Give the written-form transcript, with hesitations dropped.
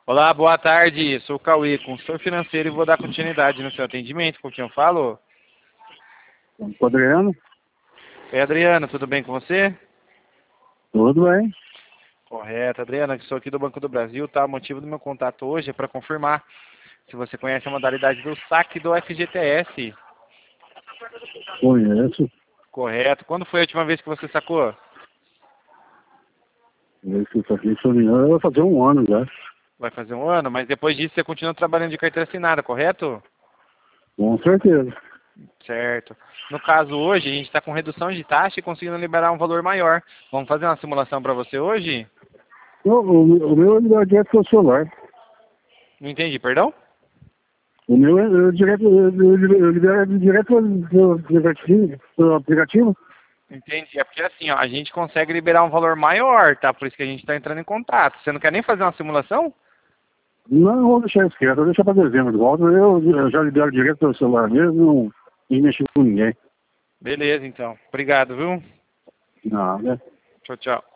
Olá, boa tarde. Sou o Cauê, consultor financeiro e vou dar continuidade no seu atendimento. Com quem eu falo? Com o Adriano, Oi, Adriano, tudo bem com você? tudo bem? Correto, Adriano, que sou aqui do Banco do Brasil, tá? O motivo do meu contato hoje é para confirmar se você conhece a modalidade do saque do FGTS. Conheço. Correto. Quando foi a última vez que você sacou? Isso aqui, se eu não me engano, vai fazer um ano já. Vai fazer um ano, mas depois disso você continua trabalhando de carteira assinada, correto? Com certeza. Certo. No caso hoje, a gente está com redução de taxa e conseguindo liberar um valor maior. Vamos fazer uma simulação para você hoje? O meu é direto pelo celular. Não entendi, perdão? O meu é direto, eu libero direto pelo aplicativo. Entendi. É porque assim, ó, a gente consegue liberar um valor maior, tá? Por isso que a gente está entrando em contato. Você não quer nem fazer uma simulação? Não vou deixar isso quieto, vou deixar para dezembro de volta. Eu já libero direto pelo celular mesmo, não mexo com ninguém. Beleza, então. Obrigado, viu? Nada. Tchau, tchau.